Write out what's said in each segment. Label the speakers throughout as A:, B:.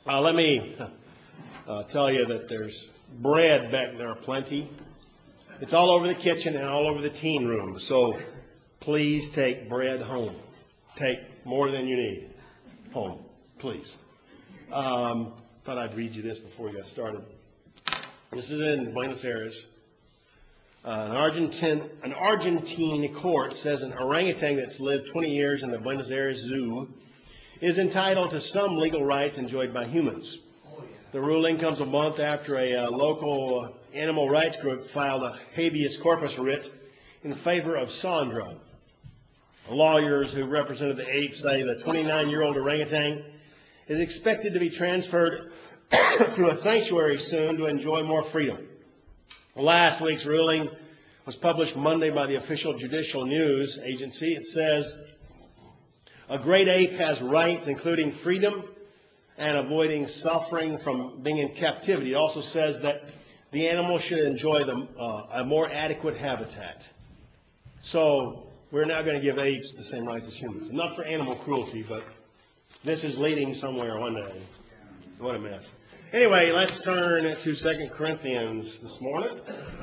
A: Let me tell you that there's bread back there plenty. It's all over the kitchen and all over the teen room. So please take bread home. Take more than you need home, please. Thought I'd read you this before we got started. This is in Buenos Aires. An Argentine court says an orangutan that's lived 20 years in the Buenos Aires Zoo is entitled to some legal rights enjoyed by humans. The ruling comes a month after a local animal rights group filed a habeas corpus writ in favor of Sandra. Lawyers who represented the ape say the 29-year-old orangutan is expected to be transferred to a sanctuary soon to enjoy more freedom. Last week's ruling was published Monday by the official judicial news agency. It says a great ape has rights including freedom and avoiding suffering from being in captivity. It also says that the animal should enjoy a more adequate habitat. So we're now going to give apes the same rights as humans. Not for animal cruelty, but this is leading somewhere one day. What a mess. Anyway, let's turn to 2 Corinthians this morning.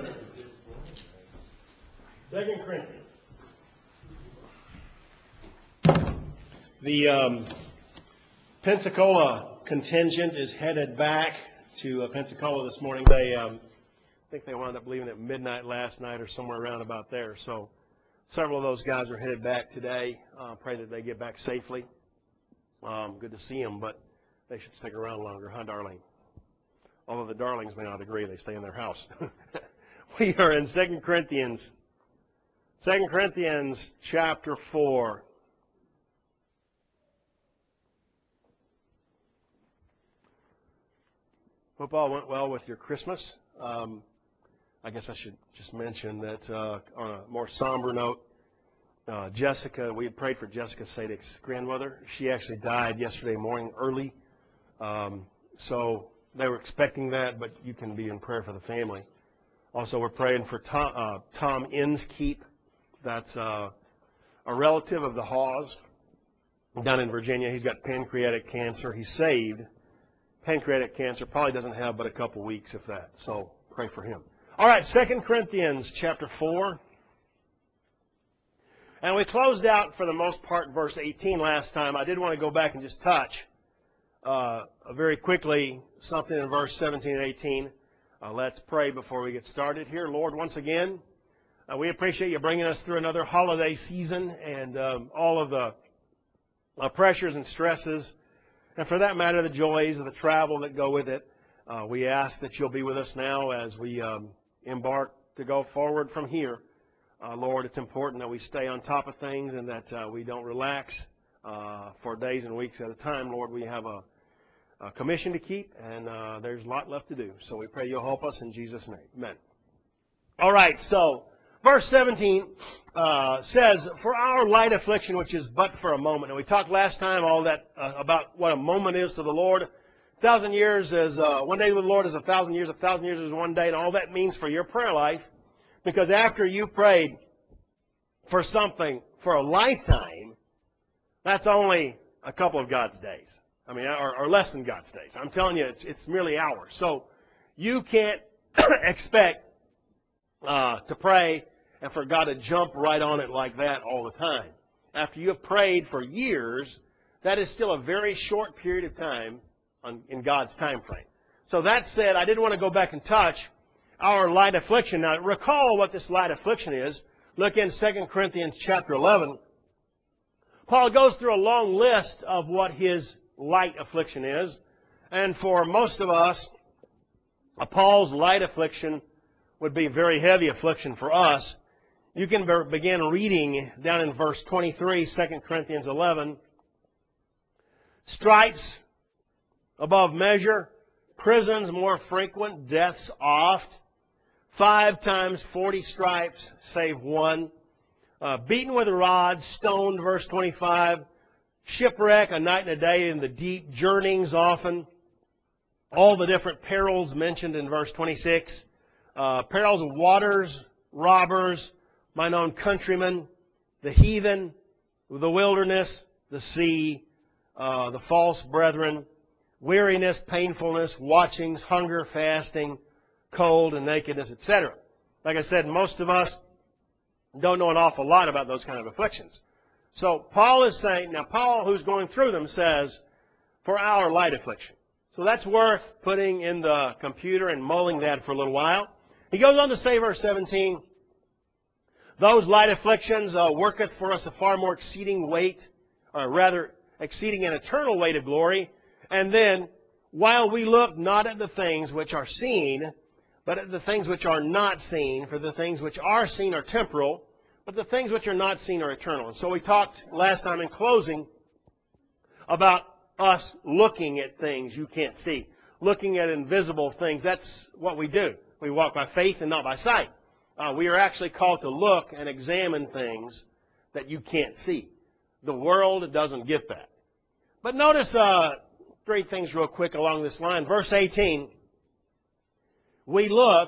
A: 2 Corinthians. The Pensacola contingent is headed back to Pensacola this morning. I think they wound up leaving at midnight last night or somewhere around about there. So several of those guys are headed back today. Pray that they get back safely. Good to see them, but they should stick around longer, huh, darling? Although the darlings may not agree, they stay in their house. We are in 2 Corinthians. 2 Corinthians chapter 4. Hope all went well with your Christmas. I guess I should just mention that on a more somber note, Jessica, we had prayed for Jessica Sadek's grandmother. She actually died yesterday morning early. So they were expecting that, but you can be in prayer for the family. Also, we're praying for Tom Inskeep. That's a relative of the Hawes down in Virginia. He's got pancreatic cancer. He's saved. Pancreatic cancer probably doesn't have but a couple weeks, if that. So pray for him. All right, 2 Corinthians chapter 4. And we closed out, for the most part, verse 18 last time. I did want to go back and just touch very quickly something in verse 17 and 18. Let's pray before we get started here. Lord, once again, we appreciate you bringing us through another holiday season and all of the pressures and stresses, and for that matter, the joys of the travel that go with it. We ask that you'll be with us now as we embark to go forward from here. Lord, it's important that we stay on top of things and that we don't relax for days and weeks at a time. Lord, we have a commission to keep, and there's a lot left to do. So we pray you'll help us in Jesus' name. Amen. All right, so verse 17 says, "For our light affliction, which is but for a moment." And we talked last time all that about what a moment is to the Lord. 1,000 years is, one day with the Lord is 1,000 years. 1,000 years is one day, and all that means for your prayer life. Because after you prayed for something for a lifetime, that's only a couple of God's days. I mean, or less than God's days. I'm telling you, it's merely hours. So you can't expect to pray and for God to jump right on it like that all the time. After you have prayed for years, that is still a very short period of time in God's time frame. So that said, I did want to go back and touch our light affliction. Now, recall what this light affliction is. Look in 2 Corinthians chapter 11. Paul goes through a long list of what his light affliction is. And for most of us, Paul's light affliction would be very heavy affliction for us. You can begin reading down in verse 23, 2 Corinthians 11. Stripes above measure, prisons more frequent, deaths oft. 5 times 40 stripes, save one. Beaten with a rod, stoned, verse 25. Shipwreck, a night and a day in the deep, journeyings often. All the different perils mentioned in verse 26. Perils of waters, robbers, mine own countrymen, the heathen, the wilderness, the sea, the false brethren, weariness, painfulness, watchings, hunger, fasting, cold, and nakedness, etc. Like I said, most of us don't know an awful lot about those kind of afflictions. So Paul is saying, now Paul, who's going through them, says, for our light affliction. So that's worth putting in the computer and mulling that for a little while. He goes on to say, verse 17, those light afflictions worketh for us a far more exceeding weight, or rather exceeding an eternal weight of glory. And then, while we look not at the things which are seen, but at the things which are not seen, for the things which are seen are temporal, but the things which are not seen are eternal. And so we talked last time in closing about us looking at things you can't see, looking at invisible things. That's what we do. We walk by faith and not by sight. We are actually called to look and examine things that you can't see. The world doesn't get that. But notice three things real quick along this line. Verse 18, we look,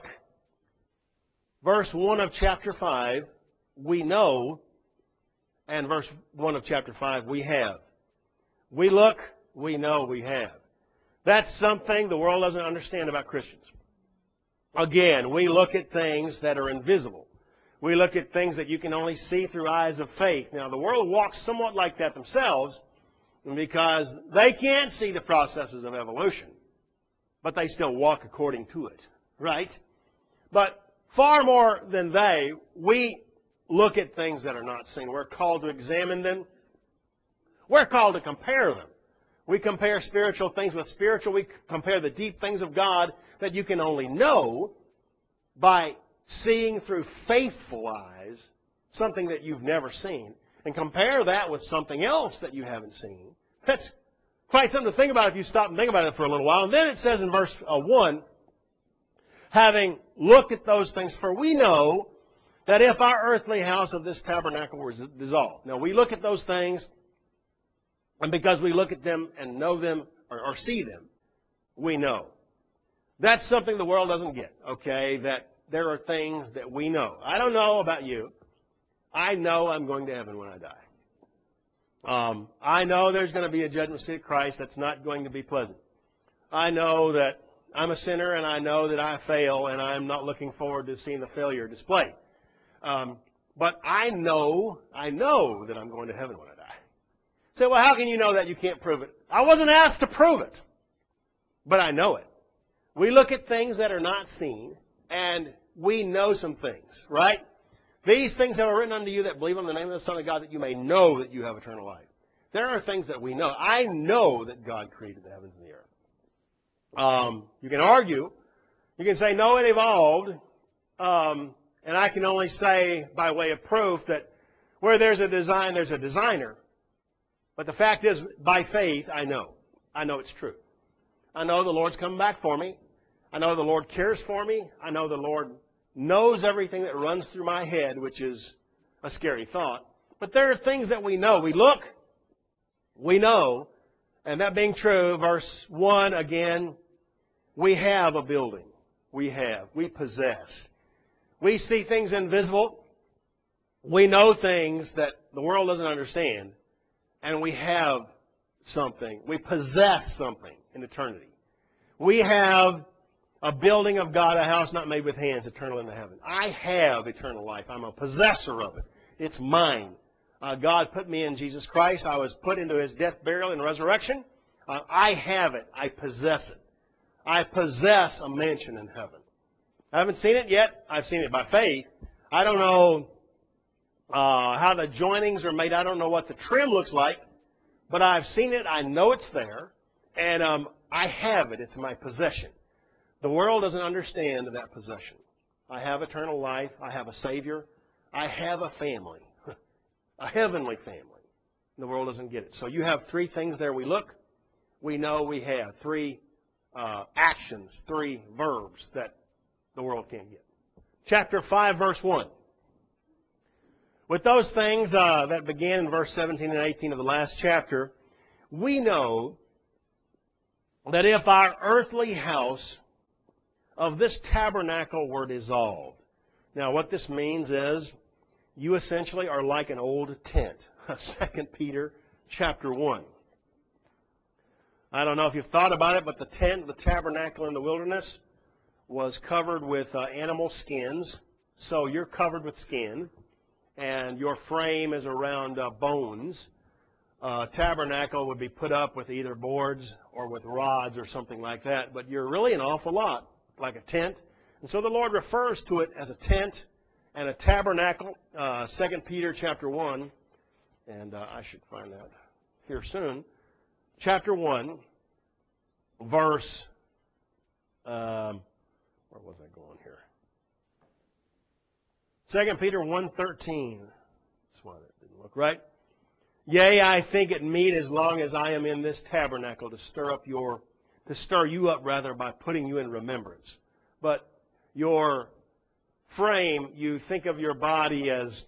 A: verse 1 of chapter 5, we know, and verse 1 of chapter 5, we have. We look, we know, we have. That's something the world doesn't understand about Christians. Again, we look at things that are invisible. We look at things that you can only see through eyes of faith. Now, the world walks somewhat like that themselves because they can't see the processes of evolution, but they still walk according to it, right? But far more than they, we look at things that are not seen. We're called to examine them. We're called to compare them. We compare spiritual things with spiritual. We compare the deep things of God that you can only know by seeing through faithful eyes something that you've never seen, and compare that with something else that you haven't seen. That's quite something to think about if you stop and think about it for a little while. And then it says in verse 1, having looked at those things, for we know that if our earthly house of this tabernacle were dissolved. Now, we look at those things, and because we look at them and know them or see them, we know. That's something the world doesn't get, okay? That there are things that we know. I don't know about you. I know I'm going to heaven when I die. I know there's going to be a judgment seat of Christ that's not going to be pleasant. I know that I'm a sinner, and I know that I fail, and I'm not looking forward to seeing the failure displayed. But I know that I'm going to heaven when I die. So, well, how can you know that? You can't prove it. I wasn't asked to prove it, but I know it. We look at things that are not seen, and we know some things, right? These things have I written unto you that believe on the name of the Son of God, that you may know that you have eternal life. There are things that we know. I know that God created the heavens and the earth. You can argue. You can say, no, it evolved. And I can only say, by way of proof, that where there's a design, there's a designer. But the fact is, by faith, I know. I know it's true. I know the Lord's coming back for me. I know the Lord cares for me. I know the Lord knows everything that runs through my head, which is a scary thought. But there are things that we know. We look, we know, and that being true, verse 1 again, we have a building. We possess. We see things invisible. We know things that the world doesn't understand. And we have something. We possess something in eternity. We have a building of God, a house not made with hands, eternal in the heaven. I have eternal life. I'm a possessor of it. It's mine. God put me in Jesus Christ. I was put into His death, burial, and resurrection. I have it. I possess it. I possess a mansion in heaven. I haven't seen it yet. I've seen it by faith. I don't know how the joinings are made. I don't know what the trim looks like. But I've seen it. I know it's there. And I have it. It's my possession. The world doesn't understand that possession. I have eternal life. I have a Savior. I have a family. A heavenly family. The world doesn't get it. So you have three things there. We look. We know we have. Three actions. Three verbs that the world can't get. Chapter 5, verse 1. With those things that began in verse 17 and 18 of the last chapter, we know that if our earthly house of this tabernacle were dissolved. Now, what this means is you essentially are like an old tent. 2 Peter chapter 1. I don't know if you've thought about it, but the tent, the tabernacle in the wilderness, was covered with animal skins. So you're covered with skin, and your frame is around bones. Tabernacle would be put up with either boards or with rods or something like that, but you're really an awful lot like a tent. And so the Lord refers to it as a tent and a tabernacle. 2 Peter chapter 1, and I should find that here soon. Chapter 1, verse, where was I going here? 2 Peter 1:13. That's why that didn't look right. Yea, I think it meet as long as I am in this tabernacle to stir you up by putting you in remembrance. But your frame, you think of your body as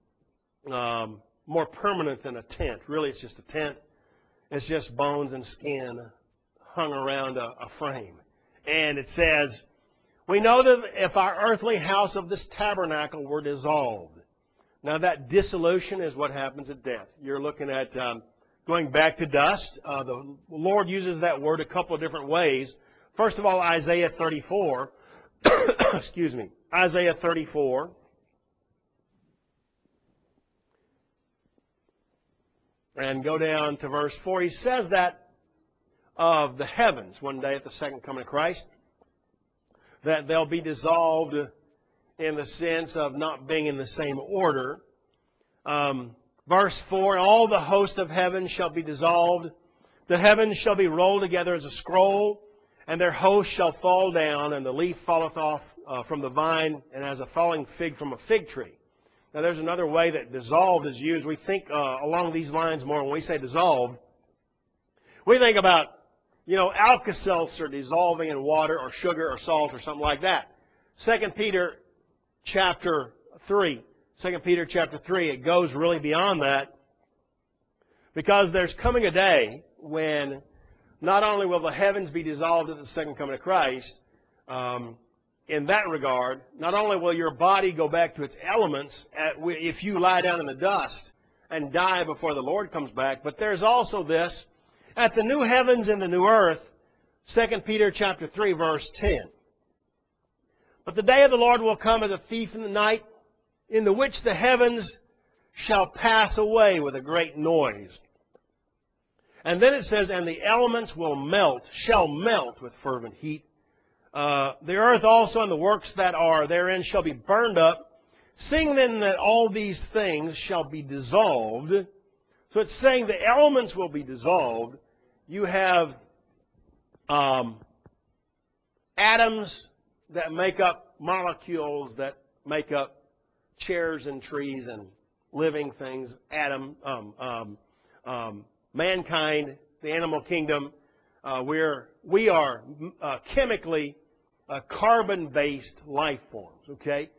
A: more permanent than a tent. Really, it's just a tent. It's just bones and skin hung around a frame. And it says, we know that if our earthly house of this tabernacle were dissolved. Now that dissolution is what happens at death. You're looking at going back to dust. The Lord uses that word a couple of different ways. First of all, Isaiah 34. Excuse me. Isaiah 34. And go down to verse 4. He says that of the heavens one day at the second coming of Christ, that they'll be dissolved in the sense of not being in the same order. Verse 4, all the host of heaven shall be dissolved. The heavens shall be rolled together as a scroll, and their host shall fall down, and the leaf falleth off from the vine, and as a falling fig from a fig tree. Now there's another way that dissolved is used. We think along these lines more when we say dissolved. We think about, Alka-Seltzer dissolving in water or sugar or salt or something like that. 2 Peter chapter 3. 2 Peter chapter 3, it goes really beyond that, because there's coming a day when not only will the heavens be dissolved at the second coming of Christ, in that regard, not only will your body go back to its elements if you lie down in the dust and die before the Lord comes back, but there's also this, at the new heavens and the new earth, 2 Peter chapter 3, verse 10. But the day of the Lord will come as a thief in the night, in the which the heavens shall pass away with a great noise. And then it says, and the elements shall melt with fervent heat. The earth also and the works that are therein shall be burned up. Seeing then that all these things shall be dissolved. So it's saying the elements will be dissolved. You have atoms that make up molecules that make up chairs and trees and living things, mankind, the animal kingdom. We are chemically carbon-based life forms. Okay,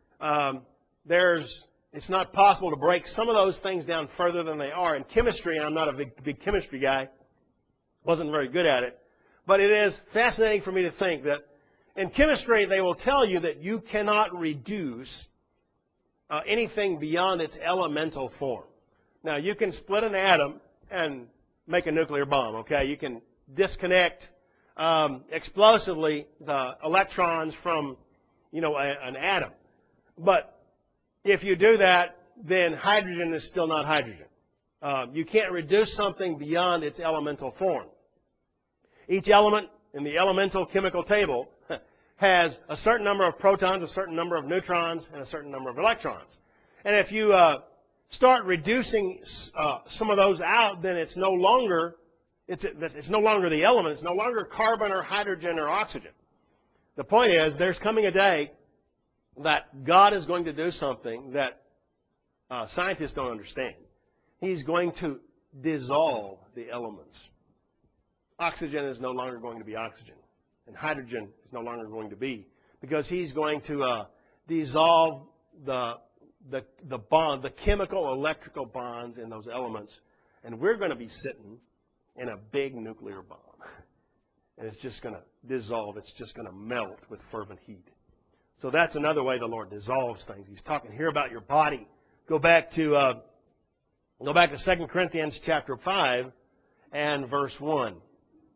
A: it's not possible to break some of those things down further than they are. In chemistry, and I'm not a big chemistry guy, wasn't very good at it, but it is fascinating for me to think that in chemistry they will tell you that you cannot reduce anything beyond its elemental form. Now, you can split an atom and make a nuclear bomb, okay? You can disconnect explosively the electrons from, an atom. But if you do that, then hydrogen is still not hydrogen. You can't reduce something beyond its elemental form. Each element in the elemental chemical table has a certain number of protons, a certain number of neutrons, and a certain number of electrons. And if you start reducing some of those out, then it's no longer the element. It's no longer carbon or hydrogen or oxygen. The point is, there's coming a day that God is going to do something that scientists don't understand. He's going to dissolve the elements. Oxygen is no longer going to be oxygen, and hydrogen is no longer going to be, because He's going to dissolve the bond, the chemical, electrical bonds in those elements, and we're going to be sitting in a big nuclear bomb. And it's just going to dissolve. It's just going to melt with fervent heat. So that's another way the Lord dissolves things. He's talking here about your body. Go back to 2 Corinthians chapter 5 and verse 1.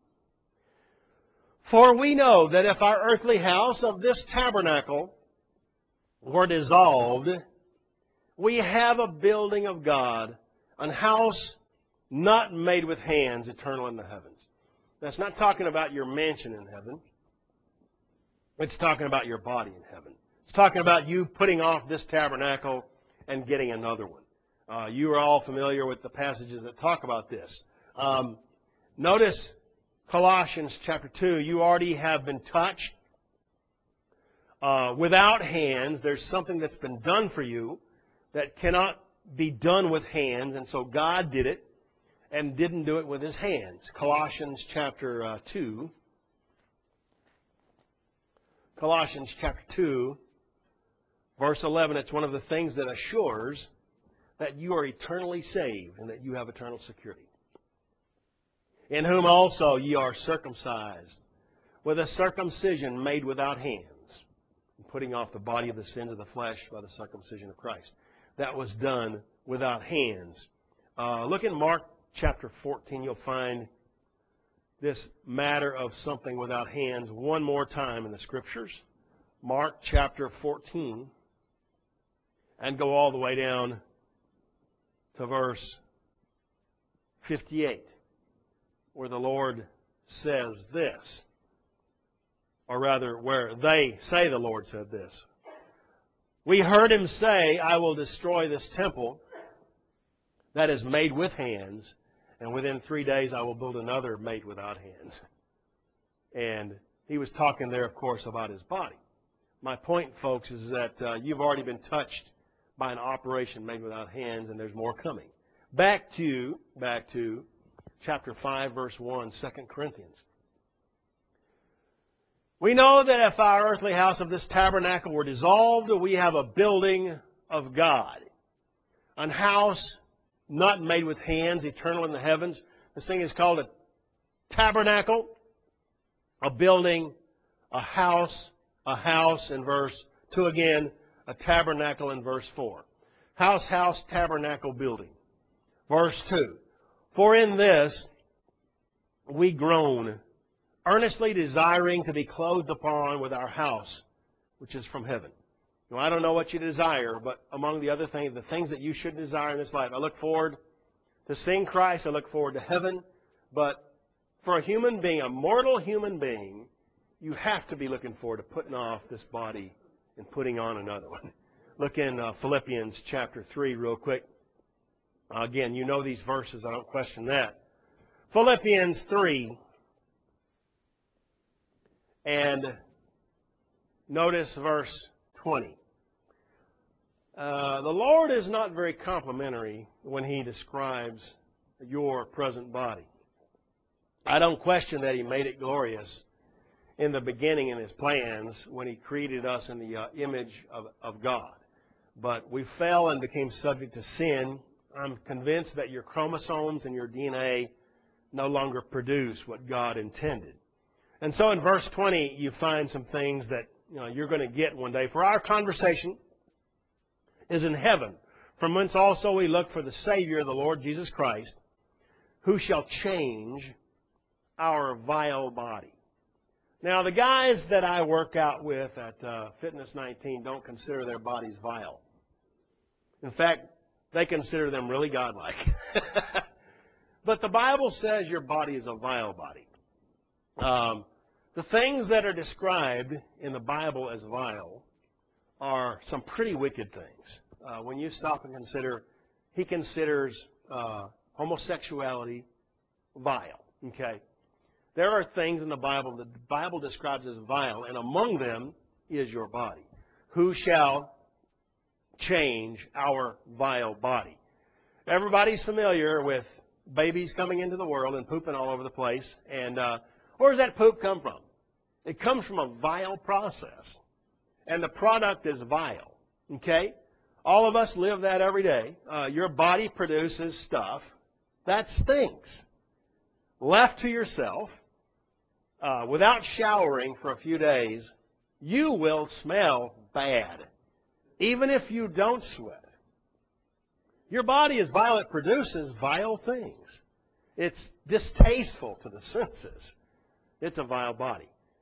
A: For we know that if our earthly house of this tabernacle were dissolved, we have a building of God, an house not made with hands, eternal in the heavens. That's not talking about your mansion in heaven. It's talking about your body in heaven. It's talking about you putting off this tabernacle and getting another one. You are all familiar with the passages that talk about this. Notice Colossians chapter 2. You already have been touched without hands. There's something that's been done for you that cannot be done with hands, and so God did it and didn't do it with His hands. Colossians chapter 2. Colossians chapter 2, verse 11, it's one of the things that assures that you are eternally saved and that you have eternal security. In whom also ye are circumcised, with a circumcision made without hands, putting off the body of the sins of the flesh by the circumcision of Christ. That was done without hands. Look in Mark chapter 14, you'll find this matter of something without hands one more time in the Scriptures. Mark chapter 14, and go all the way down to verse 58, where the Lord says this, or rather, where they say the Lord said this. We heard Him say, I will destroy this temple that is made with hands, and within 3 days I will build another made without hands. And He was talking there, of course, about His body. My point, folks, is that you've already been touched by an operation made without hands, and there's more coming. Back to chapter 5, verse 1, 2 Corinthians. We know that if our earthly house of this tabernacle were dissolved, we have a building of God, an house not made with hands, eternal in the heavens. This thing is called a tabernacle, a building, a house in verse 2 again, a tabernacle in verse 4. House, tabernacle, building. Verse 2. For in this we groan, earnestly desiring to be clothed upon with our house, which is from heaven. Now, I don't know what you desire, but among the other things, the things that you should desire in this life, I look forward to seeing Christ. I look forward to heaven. But for a human being, a mortal human being, you have to be looking forward to putting off this body and putting on another one. Look in Philippians chapter 3 real quick. Again, you know these verses. I don't question that. Philippians 3. And notice verse 20. The Lord is not very complimentary when He describes your present body. I don't question that He made it glorious in the beginning in His plans when He created us in the image of God. But we fell and became subject to sin. I'm convinced that your chromosomes and your DNA no longer produce what God intended. And so in verse 20, you find some things that you're going to get one day. For our conversation is in heaven, from whence also we look for the Savior, the Lord Jesus Christ, who shall change our vile body. Now, the guys that I work out with at Fitness 19 don't consider their bodies vile. In fact, they consider them really godlike. But the Bible says your body is a vile body. The things that are described in the Bible as vile are some pretty wicked things. When you stop and consider, He considers homosexuality vile. Okay? There are things in the Bible that the Bible describes as vile, and among them is your body. Who shall change our vile body? Everybody's familiar with babies coming into the world and pooping all over the place. And where does that poop come from? It comes from a vile process. And the product is vile. Okay? All of us live that every day. Your body produces stuff that stinks. Left to yourself, without showering for a few days, you will smell bad. Even if you don't sweat. Your body is vile. It produces vile things. It's distasteful to the senses. It's a vile body.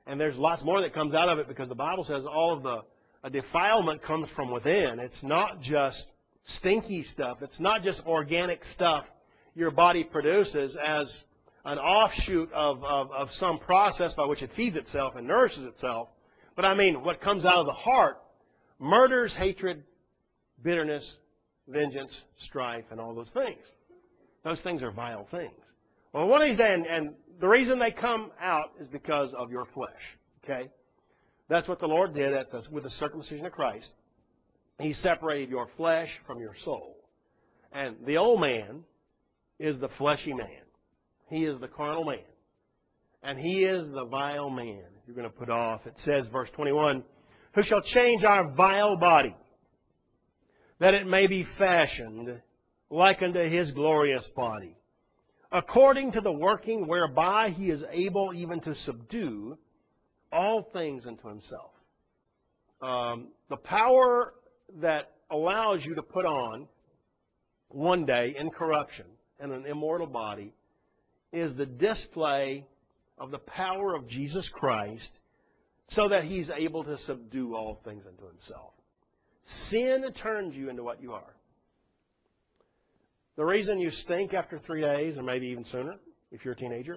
A: And there's lots more that comes out of it because the Bible says all of the defilement comes from within. It's not just stinky stuff. It's not just organic stuff your body produces as an offshoot of some process by which it feeds itself and nourishes itself. But I mean, what comes out of the heart, murders, hatred, bitterness, vengeance, strife, and all those things. Those things are vile things. Well, one of these days, and the reason they come out is because of your flesh. Okay? That's what the Lord did with the circumcision of Christ. He separated your flesh from your soul. And the old man is the fleshy man. He is the carnal man. And he is the vile man you're going to put off. It says, verse 21, who shall change our vile body, that it may be fashioned like unto his glorious body, according to the working whereby he is able even to subdue all things unto himself. The power that allows you to put on one day incorruption and an immortal body is the display of the power of Jesus Christ so that he's able to subdue all things unto himself. Sin turns you into what you are. The reason you stink after 3 days, or maybe even sooner, if you're a teenager,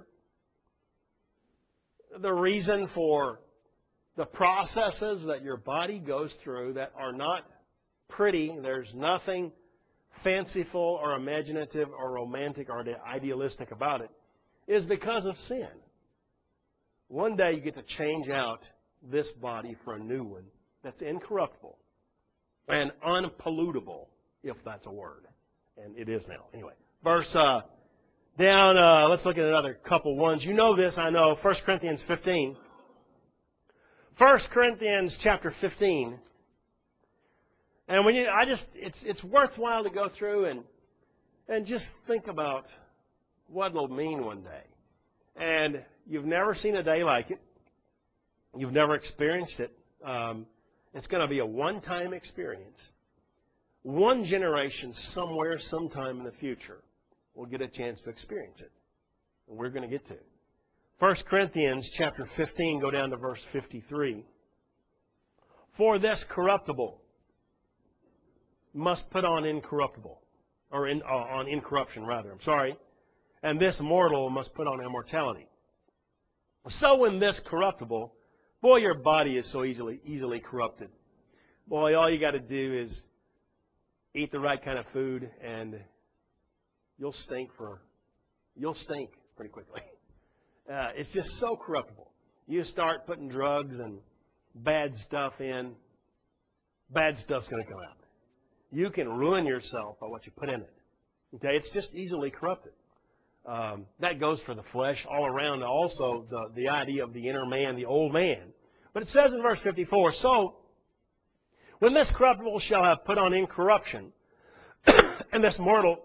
A: the reason for the processes that your body goes through that are not pretty, there's nothing fanciful or imaginative or romantic or idealistic about it, is because of sin. One day you get to change out this body for a new one that's incorruptible and unpollutable, if that's a word. And it is now. Anyway, verse down, let's look at another couple ones. You know this, I know, 1 Corinthians 15. 1 Corinthians chapter 15. And when it's worthwhile to go through and just think about what it'll mean one day. And you've never seen a day like it. You've never experienced it. It's going to be a one-time experience. One generation somewhere, sometime in the future will get a chance to experience it. And we're going to get to it. 1 Corinthians chapter 15, go down to verse 53. For this corruptible must put on incorruptible, or on incorruption rather, I'm sorry. And this mortal must put on immortality. So in this corruptible, boy, your body is so easily corrupted. Boy, all you got to do is eat the right kind of food, and you'll stink pretty quickly. It's just so corruptible. You start putting drugs and bad stuff in, bad stuff's going to come out. You can ruin yourself by what you put in it. Okay, it's just easily corrupted. That goes for the flesh all around. Also, the idea of the inner man, the old man. But it says in verse 54, so when this corruptible shall have put on incorruption, and this mortal,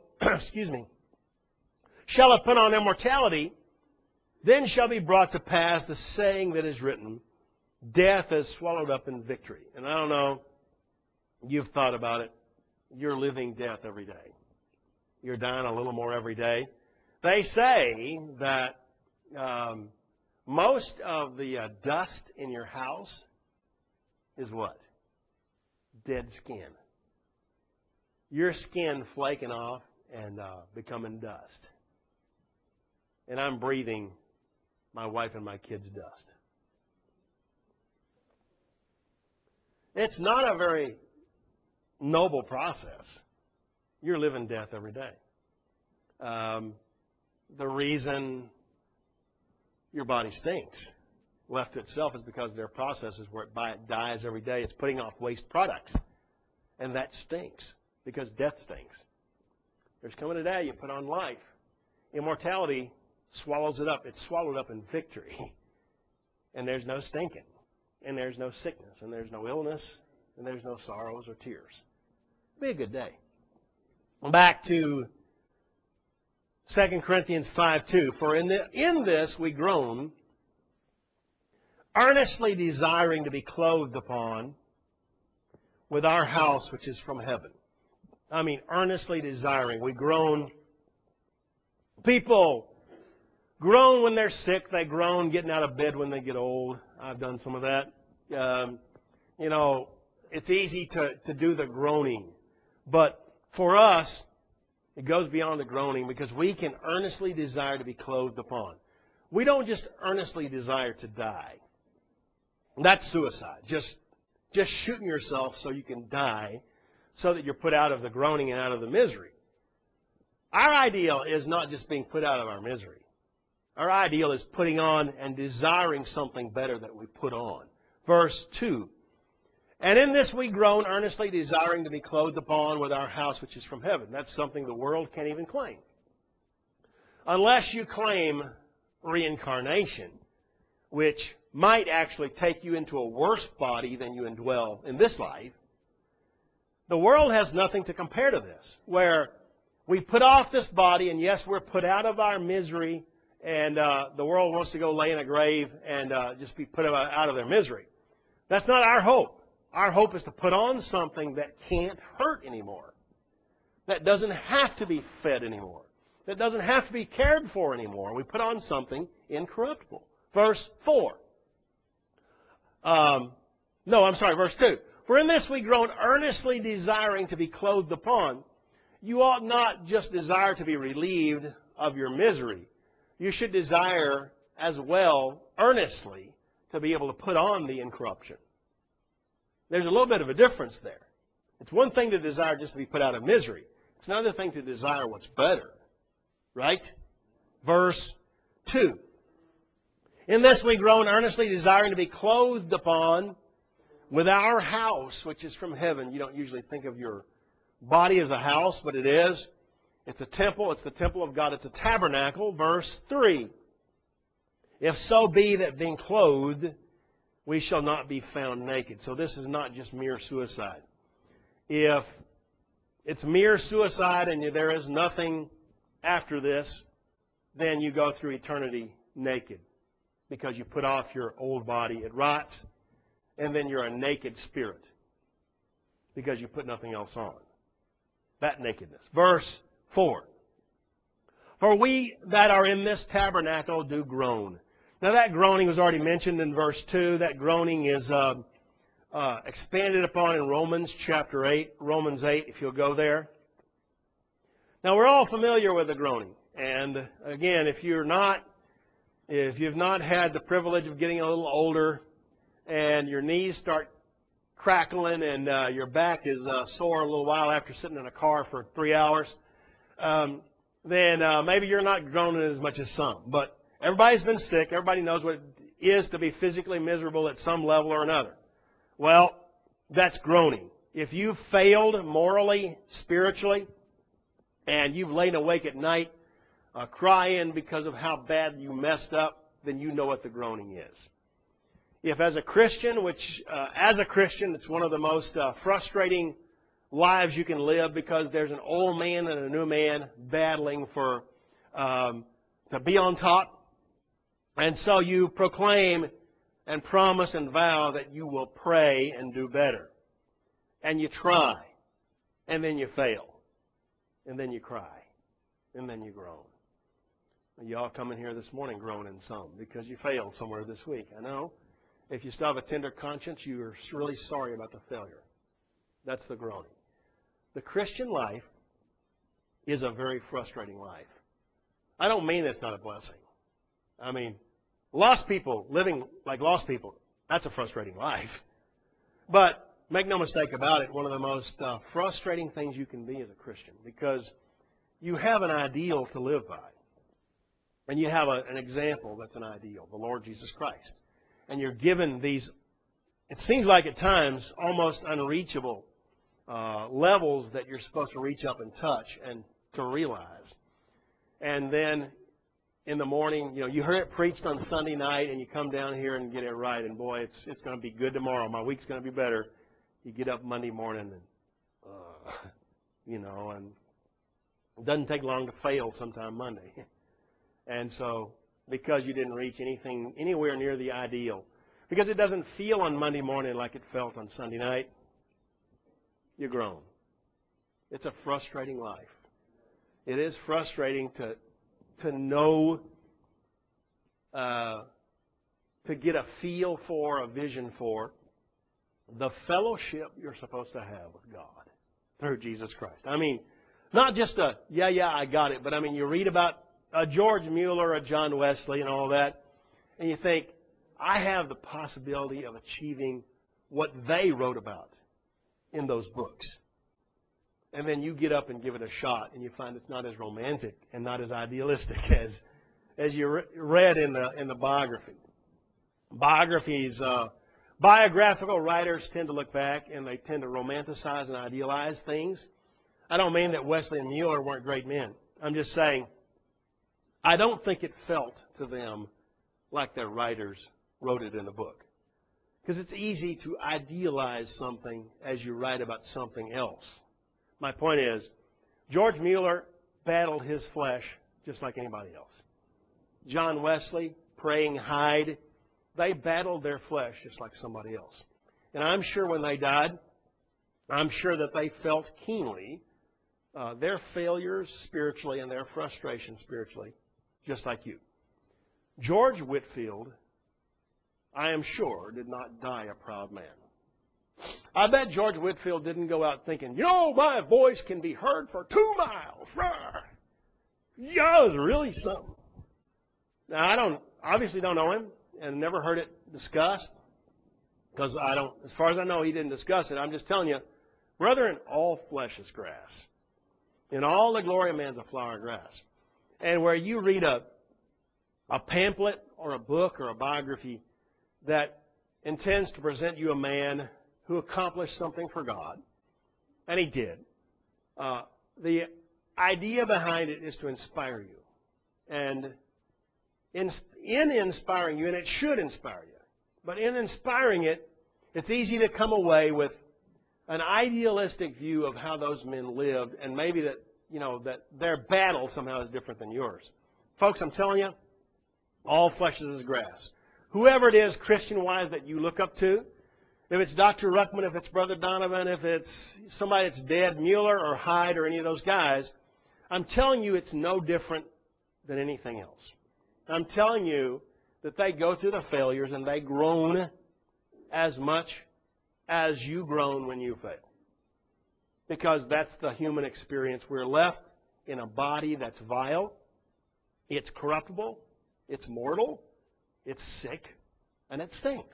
A: shall have put on immortality, then shall be brought to pass the saying that is written, death is swallowed up in victory. And I don't know, you've thought about it. You're living death every day. You're dying a little more every day. They say that most of the dust in your house is what? Dead skin. Your skin flaking off and becoming dust. And I'm breathing my wife and my kids' dust. It's not a very noble process. You're living death every day. The reason your body stinks left to itself is because there are processes where it dies every day. It's putting off waste products. And that stinks because death stinks. There's coming a day you put on life. Immortality swallows it up. It's swallowed up in victory. And there's no stinking. And there's no sickness. And there's no illness. And there's no sorrows or tears. It'll be a good day. Back to 2 Corinthians 5:2. For in this we groan, earnestly desiring to be clothed upon with our house which is from heaven. I mean, earnestly desiring. We groan. People groan when they're sick. They groan getting out of bed when they get old. I've done some of that. It's easy to do the groaning. But for us, it goes beyond the groaning because we can earnestly desire to be clothed upon. We don't just earnestly desire to die. That's suicide. Just shooting yourself so you can die, so that you're put out of the groaning and out of the misery. Our ideal is not just being put out of our misery. Our ideal is putting on and desiring something better that we put on. Verse 2. And in this we groan, earnestly desiring to be clothed upon with our house which is from heaven. That's something the world can't even claim. Unless you claim reincarnation, which might actually take you into a worse body than you indwell in this life, the world has nothing to compare to this, where we put off this body, and yes, we're put out of our misery, and the world wants to go lay in a grave and just be put out of their misery. That's not our hope. Our hope is to put on something that can't hurt anymore, that doesn't have to be fed anymore, that doesn't have to be cared for anymore. We put on something incorruptible. Verse 4. Verse 2. For in this we groan, earnestly desiring to be clothed upon. You ought not just desire to be relieved of your misery. You should desire as well, earnestly, to be able to put on the incorruption. There's a little bit of a difference there. It's one thing to desire just to be put out of misery. It's another thing to desire what's better. Right? Verse 2. In this we groan, earnestly desiring to be clothed upon with our house, which is from heaven. You don't usually think of your body as a house, but it is. It's a temple. It's the temple of God. It's a tabernacle. Verse 3. If so be that being clothed, we shall not be found naked. So this is not just mere suicide. If it's mere suicide and there is nothing after this, then you go through eternity naked because you put off your old body. It rots, and then you're a naked spirit because you put nothing else on. That nakedness. Verse 4. For we that are in this tabernacle do groan. Now that groaning was already mentioned in verse 2. That groaning is expanded upon in Romans chapter 8. Romans 8, if you'll go there. Now we're all familiar with the groaning. And again, if you've not had the privilege of getting a little older and your knees start crackling and your back is sore a little while after sitting in a car for 3 hours, then maybe you're not groaning as much as some. But everybody's been sick. Everybody knows what it is to be physically miserable at some level or another. Well, that's groaning. If you've failed morally, spiritually, and you've lain awake at night crying because of how bad you messed up, then you know what the groaning is. If as a Christian, it's one of the most frustrating lives you can live because there's an old man and a new man battling for to be on top. And so you proclaim and promise and vow that you will pray and do better. And you try. And then you fail. And then you cry. And then you groan. You all come in here this morning groaning some because you failed somewhere this week. I know. If you still have a tender conscience, you're really sorry about the failure. That's the groaning. The Christian life is a very frustrating life. I don't mean it's not a blessing. I mean, lost people, living like lost people, that's a frustrating life. But make no mistake about it, one of the most frustrating things you can be as a Christian, because you have an ideal to live by. And you have an example that's an ideal, the Lord Jesus Christ. And you're given these, it seems like at times, almost unreachable levels that you're supposed to reach up and touch and to realize. And then in the morning, you heard it preached on Sunday night, and you come down here and get it right. And boy, it's going to be good tomorrow. My week's going to be better. You get up Monday morning, and and it doesn't take long to fail sometime Monday. And so, because you didn't reach anything anywhere near the ideal, because it doesn't feel on Monday morning like it felt on Sunday night, you groan. It's a frustrating life. It is frustrating to know to get a feel for, a vision for, the fellowship you're supposed to have with God through Jesus Christ. I mean, not just a, I got it, but I mean, you read about a George Mueller, a John Wesley, and all that, and you think, I have the possibility of achieving what they wrote about in those books. And then you get up and give it a shot, and you find it's not as romantic and not as idealistic as you read in the biography. Biographies, biographical writers tend to look back and they tend to romanticize and idealize things. I don't mean that Wesley and Mueller weren't great men. I'm just saying, I don't think it felt to them like their writers wrote it in the book. Because it's easy to idealize something as you write about something else. My point is, George Mueller battled his flesh just like anybody else. John Wesley, praying Hyde, they battled their flesh just like somebody else. And I'm sure when they died, I'm sure that they felt keenly their failures spiritually and their frustration spiritually, just like you. George Whitefield, I am sure, did not die a proud man. I bet George Whitefield didn't go out thinking, my voice can be heard for 2 miles. Yeah, it was really something. Now, I obviously don't know him and never heard it discussed because as far as I know, he didn't discuss it. I'm just telling you, brethren, all flesh is grass. In all the glory of man's a flower of grass. And where you read a pamphlet or a book or a biography that intends to present you a man who accomplished something for God, and he did, the idea behind it is to inspire you. And in inspiring you, and it should inspire you, but in inspiring it, it's easy to come away with an idealistic view of how those men lived, and maybe that their battle somehow is different than yours. Folks, I'm telling you, all flesh is as grass. Whoever it is, Christian-wise, that you look up to, if it's Dr. Ruckman, if it's Brother Donovan, if it's somebody that's dead, Mueller or Hyde or any of those guys, I'm telling you it's no different than anything else. I'm telling you that they go through the failures and they groan as much as you groan when you fail. Because that's the human experience. We're left in a body that's vile, it's corruptible, it's mortal, it's sick, and it stinks.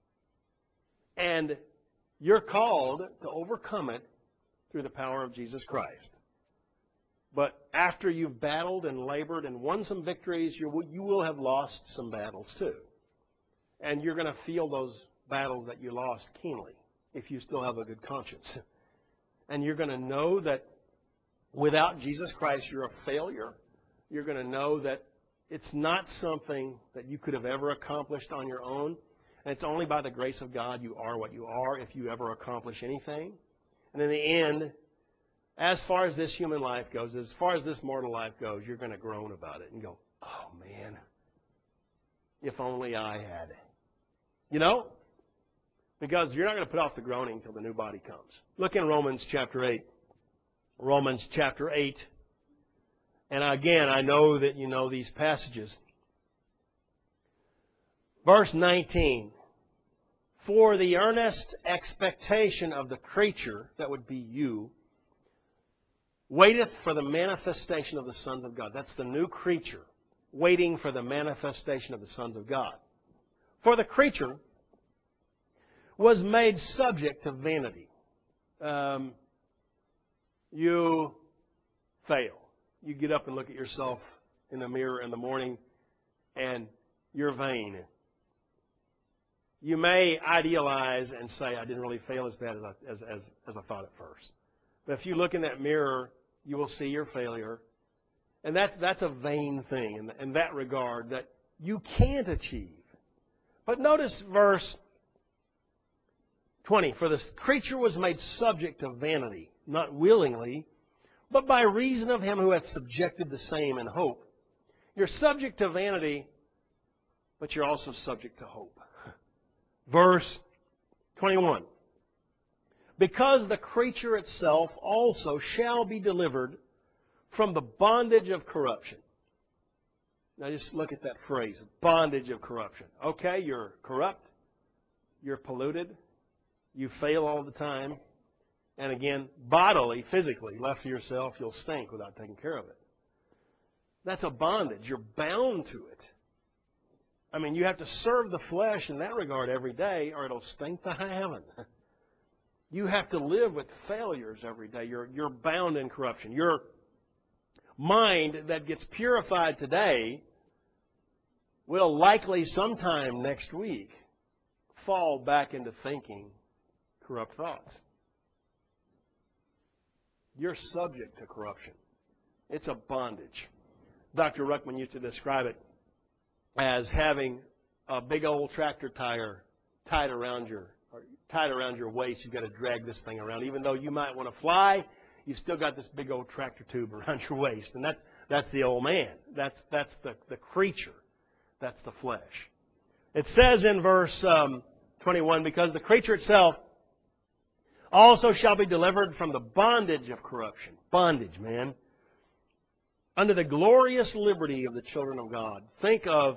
A: And you're called to overcome it through the power of Jesus Christ. But after you've battled and labored and won some victories, you will have lost some battles too. And you're going to feel those battles that you lost keenly if you still have a good conscience. And you're going to know that without Jesus Christ, you're a failure. You're going to know that it's not something that you could have ever accomplished on your own. And it's only by the grace of God you are what you are if you ever accomplish anything. And in the end, as far as this human life goes, as far as this mortal life goes, you're going to groan about it and go, oh man, if only I had. Because you're not going to put off the groaning until the new body comes. Look in Romans chapter 8. Romans chapter 8. And again, I know that you know these passages. Verse 19. For the earnest expectation of the creature, that would be you, waiteth for the manifestation of the sons of God. That's the new creature, waiting for the manifestation of the sons of God. For the creature was made subject to vanity. You fail. You get up and look at yourself in the mirror in the morning, and you're vain. You may idealize and say, I didn't really fail as bad as I thought at first. But if you look in that mirror, you will see your failure. And that's a vain thing in that regard that you can't achieve. But notice verse 20. For the creature was made subject to vanity, not willingly, but by reason of him who hath subjected the same in hope. You're subject to vanity, but you're also subject to hope. Verse 21. Because the creature itself also shall be delivered from the bondage of corruption. Now just look at that phrase, bondage of corruption. Okay, you're corrupt, you're polluted, you fail all the time, and again, bodily, physically, left to yourself, you'll stink without taking care of it. That's a bondage. You're bound to it. I mean, you have to serve the flesh in that regard every day, or it'll stink to heaven. You have to live with failures every day. You're bound in corruption. Your mind that gets purified today will likely sometime next week fall back into thinking corrupt thoughts. You're subject to corruption. It's a bondage. Dr. Ruckman used to describe it as having a big old tractor tire tied around your waist. You've got to drag this thing around. Even though you might want to fly, you've still got this big old tractor tube around your waist. And that's the old man. That's the creature. That's the flesh. It says in verse 21, because the creature itself also shall be delivered from the bondage of corruption. Bondage, man. Under the glorious liberty of the children of God. Think of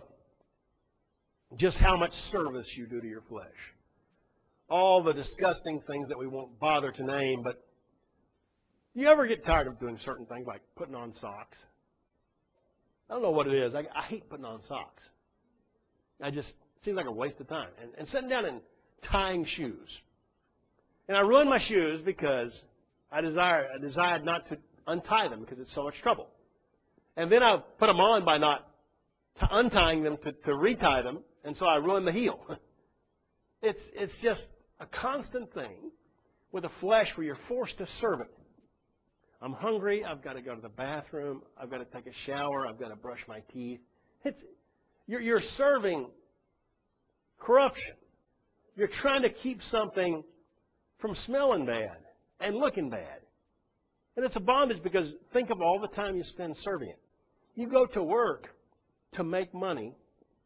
A: just how much service you do to your flesh. All the disgusting things that we won't bother to name, but you ever get tired of doing certain things like putting on socks? I don't know what it is. I hate putting on socks. It seems like a waste of time. And sitting down and tying shoes. And I ruined my shoes because I desired not to untie them because it's so much trouble. And then I put them on by not untying them to retie them, and so I ruined the heel. It's just a constant thing with the flesh where you're forced to serve it. I'm hungry. I've got to go to the bathroom. I've got to take a shower. I've got to brush my teeth. You're serving corruption. You're trying to keep something from smelling bad and looking bad. And it's a bondage because think of all the time you spend serving it. You go to work to make money,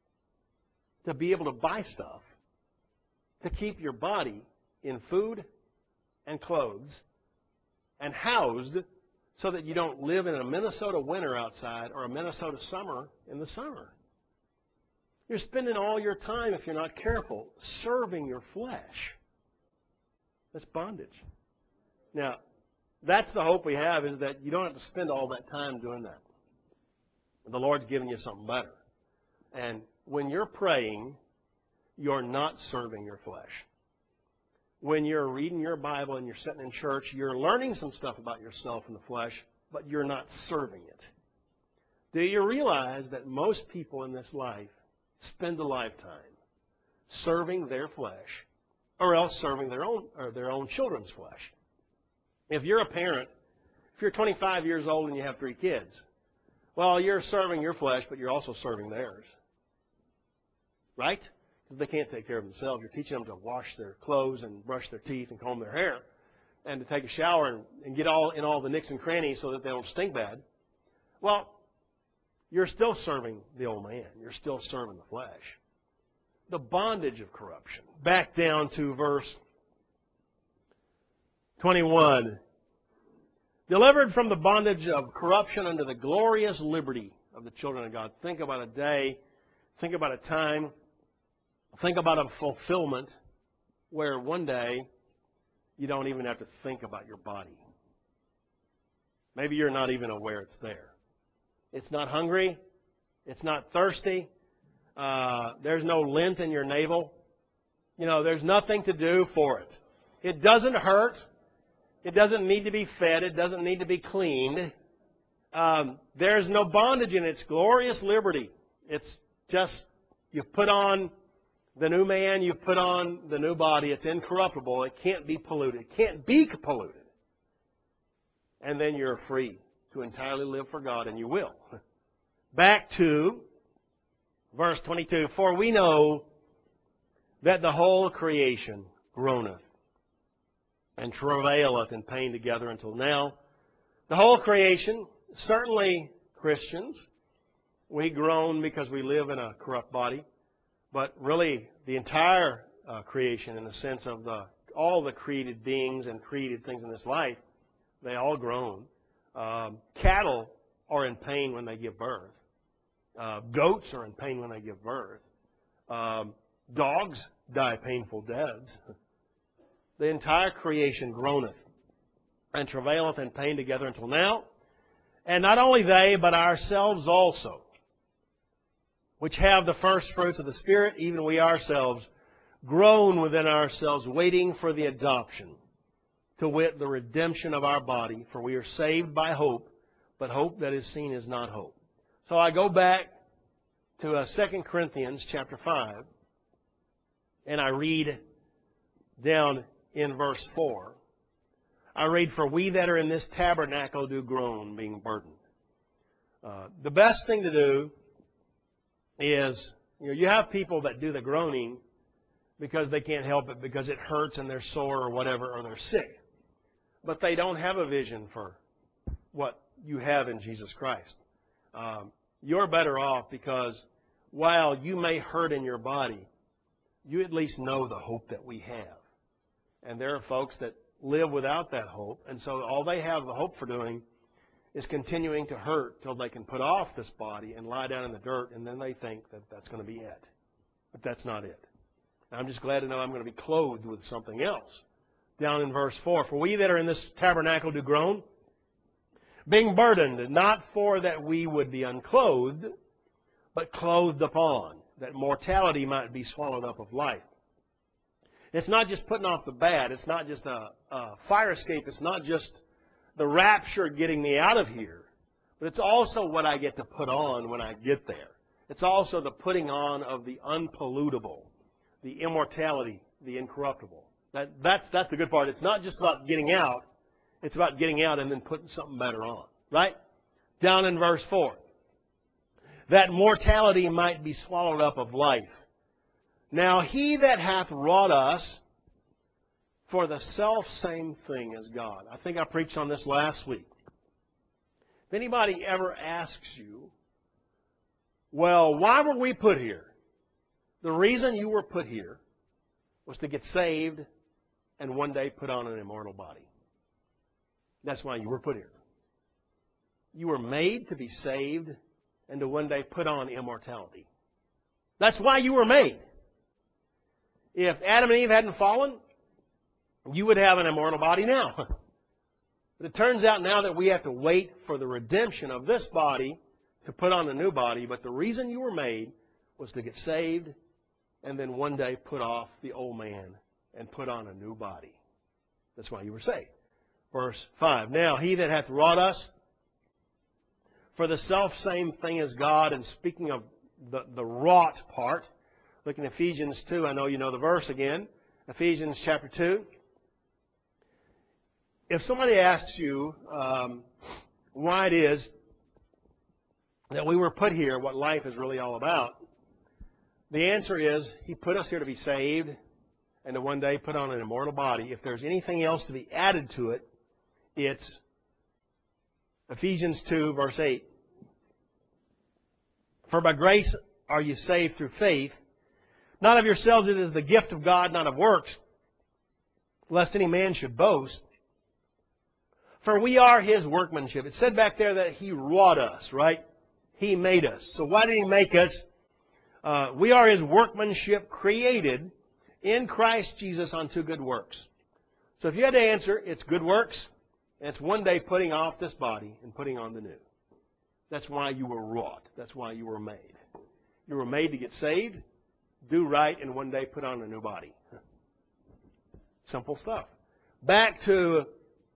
A: to be able to buy stuff, to keep your body in food and clothes and housed so that you don't live in a Minnesota winter outside or a Minnesota summer in the summer. You're spending all your time, if you're not careful, serving your flesh. That's bondage. Now, that's the hope we have, is that you don't have to spend all that time doing that. The Lord's given you something better. And when you're praying, you're not serving your flesh. When you're reading your Bible and you're sitting in church, you're learning some stuff about yourself and the flesh, but you're not serving it. Do you realize that most people in this life spend a lifetime serving their flesh, or else serving their own children's flesh? If you're a parent, if you're 25 years old and you have 3 kids, well, you're serving your flesh, but you're also serving theirs. Right? Because they can't take care of themselves. You're teaching them to wash their clothes and brush their teeth and comb their hair and to take a shower and get in all the nicks and crannies so that they don't stink bad. Well, you're still serving the old man. You're still serving the flesh. The bondage of corruption. Back down to verse 21. Delivered from the bondage of corruption under the glorious liberty of the children of God. Think about a day. Think about a time. Think about a fulfillment where one day you don't even have to think about your body. Maybe you're not even aware it's there. It's not hungry. It's not thirsty. There's no lint in your navel. There's nothing to do for it. It doesn't hurt. It doesn't need to be fed. It doesn't need to be cleaned. There's no bondage in its glorious liberty. It's just, you've put on the new man, you've put on the new body. It's incorruptible. It can't be polluted. It can't be polluted. And then you're free to entirely live for God, and you will. Back to verse 22. For we know that the whole creation groaneth and travaileth in pain together until now. The whole creation, certainly Christians, we groan because we live in a corrupt body, but really the entire creation, in the sense of all the created beings and created things in this life, they all groan. Cattle are in pain when they give birth. Goats are in pain when they give birth. Dogs die painful deaths. The entire creation groaneth and travaileth in pain together until now. And not only they, but ourselves also, which have the first fruits of the Spirit, even we ourselves, groan within ourselves, waiting for the adoption, to wit, the redemption of our body. For we are saved by hope, but hope that is seen is not hope. So I go back to 2 Corinthians chapter 5, and I read down in verse 4. I read, "For we that are in this tabernacle do groan, being burdened." The best thing to do is, you have people that do the groaning because they can't help it, because it hurts and they're sore or whatever, or they're sick. But they don't have a vision for what you have in Jesus Christ. You're better off because while you may hurt in your body, you at least know the hope that we have. And there are folks that live without that hope, and so all they have the hope for doing is continuing to hurt till they can put off this body and lie down in the dirt, and then they think that that's going to be it. But that's not it. And I'm just glad to know I'm going to be clothed with something else. Down in verse 4, "For we that are in this tabernacle do groan, being burdened, not for that we would be unclothed, but clothed upon, that mortality might be swallowed up of life." It's not just putting off the bad. It's not just a fire escape. It's not just the rapture getting me out of here. But it's also what I get to put on when I get there. It's also the putting on of the unpollutable, the immortality, the incorruptible. That's the good part. It's not just about getting out. It's about getting out and then putting something better on. Right? Down in verse 4. "That mortality might be swallowed up of life. Now he that hath wrought us for the self-same thing as God." I think I preached on this last week. If anybody ever asks you, well, why were we put here? The reason you were put here was to get saved and one day put on an immortal body. That's why you were put here. You were made to be saved and to one day put on immortality. That's why you were made. If Adam and Eve hadn't fallen, you would have an immortal body now. But it turns out now that we have to wait for the redemption of this body to put on a new body. But the reason you were made was to get saved and then one day put off the old man and put on a new body. That's why you were saved. Verse 5. "Now he that hath wrought us for the selfsame thing as God," and speaking of the wrought part, look in Ephesians 2. I know you know the verse again. Ephesians chapter 2. If somebody asks you why it is that we were put here, what life is really all about, the answer is He put us here to be saved and to one day put on an immortal body. If there's anything else to be added to it, it's Ephesians 2, verse 8. "For by grace are you saved through faith, not of yourselves, it is the gift of God, not of works, lest any man should boast. For we are His workmanship." It said back there that He wrought us, right? He made us. So why did He make us? We are His workmanship, created in Christ Jesus unto good works. So if you had to answer, it's good works, and it's one day putting off this body and putting on the new. That's why you were wrought. That's why you were made. You were made to get saved, do right, and one day put on a new body. Simple stuff. Back to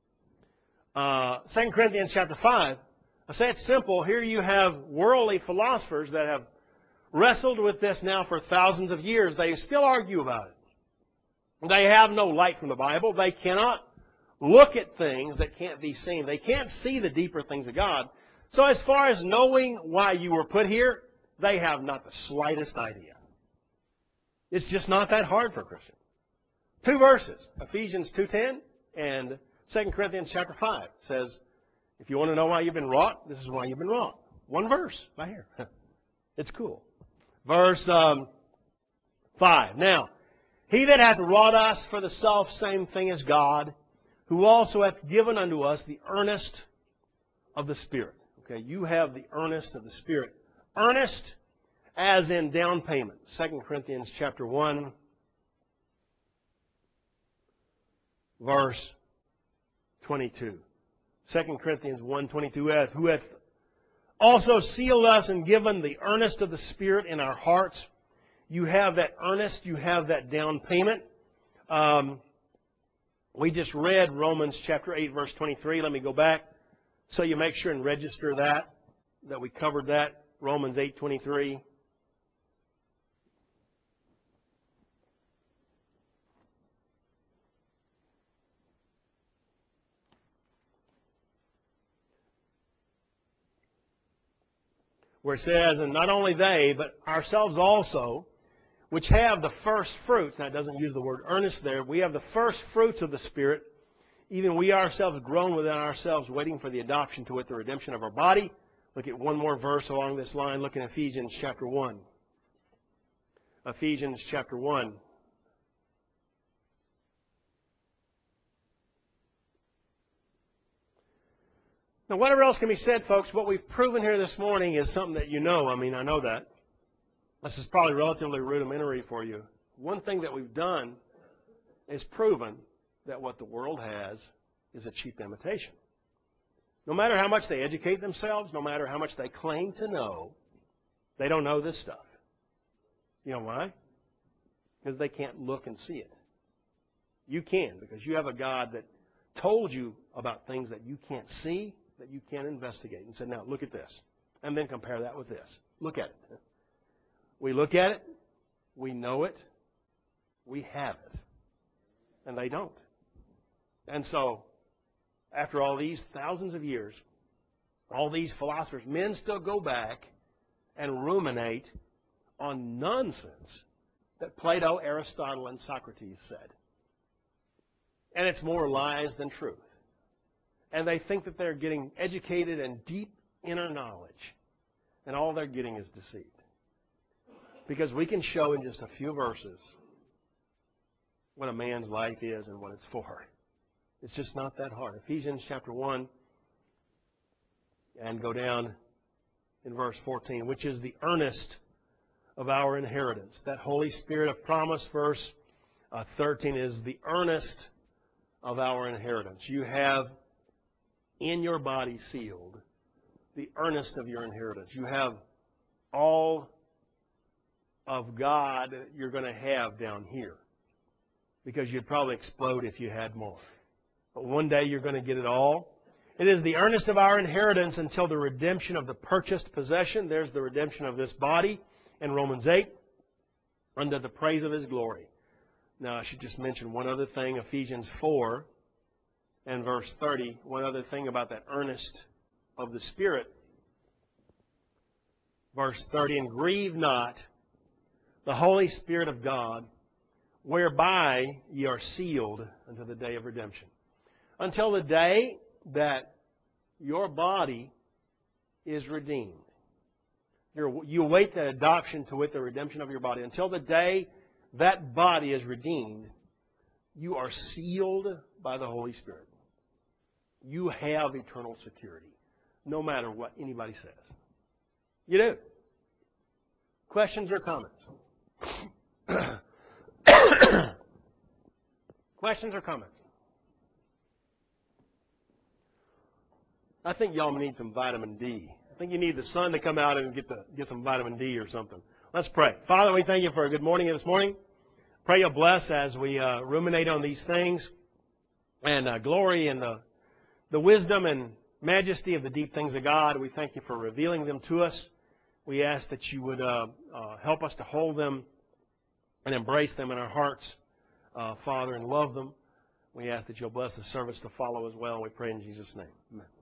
A: 2 Corinthians chapter 5. I say it's simple. Here you have worldly philosophers that have wrestled with this now for thousands of years. They still argue about it. They have no light from the Bible. They cannot look at things that can't be seen. They can't see the deeper things of God. So as far as knowing why you were put here, they have not the slightest idea. It's just not that hard for a Christian. 2 verses, Ephesians 2:10 and 2 Corinthians chapter 5 says, if you want to know why you've been wrought, this is why you've been wrought. 1 verse right here. It's cool. Verse 5. "Now, he that hath wrought us for the selfsame thing as God, who also hath given unto us the earnest of the Spirit." Okay, you have the earnest of the Spirit Earnest as in down payment. 2 Corinthians chapter 1, verse 22. 2 Corinthians 1:22, who hath also sealed us and given the earnest of the Spirit in our hearts. You have that earnest, you have that down payment. We just read Romans chapter 8, verse 23. Let me go back so you make sure and register that we covered that. Romans 8:23. Where it says, and not only they, but ourselves also, which have the first fruits. Now, it doesn't use the word earnest there. We have the first fruits of the Spirit, even we ourselves grown within ourselves, waiting for the adoption to wit, the redemption of our body. Look at one more verse along this line. Look at Ephesians chapter 1. Ephesians chapter 1. Now, whatever else can be said, folks, what we've proven here this morning is something that you know. I mean, I know that. This is probably relatively rudimentary for you. One thing that we've done is proven that what the world has is a cheap imitation. No matter how much they educate themselves, no matter how much they claim to know, they don't know this stuff. You know why? Because they can't look and see it. You can, because you have a God that told you about things that you can't see, that you can't investigate, and said, now, look at this. And then compare that with this. Look at it. We look at it. We know it. We have it. And they don't. And so, after all these thousands of years, all these philosophers, men still go back and ruminate on nonsense that Plato, Aristotle, and Socrates said. And it's more lies than truth. And they think that they're getting educated and deep inner knowledge. And all they're getting is deceit. Because we can show in just a few verses what a man's life is and what it's for. It's just not that hard. Ephesians chapter 1, and go down in verse 14, which is the earnest of our inheritance. That Holy Spirit of promise, verse 13, is the earnest of our inheritance. You have in your body sealed the earnest of your inheritance. You have all of God you're going to have down here, because you'd probably explode if you had more. But one day you're going to get it all. It is the earnest of our inheritance until the redemption of the purchased possession. There's the redemption of this body in Romans 8, unto the praise of His glory. Now, I should just mention one other thing. Ephesians 4 and verse 30. One other thing about that earnest of the Spirit. Verse 30, and grieve not the Holy Spirit of God, whereby ye are sealed unto the day of redemption. Until the day that your body is redeemed. You await the adoption to wit, the redemption of your body. Until the day that body is redeemed, you are sealed by the Holy Spirit. You have eternal security, no matter what anybody says. You do. Questions or comments? Questions or comments? I think y'all need some vitamin D. I think you need the sun to come out and get some vitamin D or something. Let's pray. Father, we thank you for a good morning this morning. Pray you'll bless as we ruminate on these things, and glory in the wisdom and majesty of the deep things of God. We thank you for revealing them to us. We ask that you would help us to hold them and embrace them in our hearts, Father, and love them. We ask that you'll bless the service to follow as well. We pray in Jesus' name. Amen.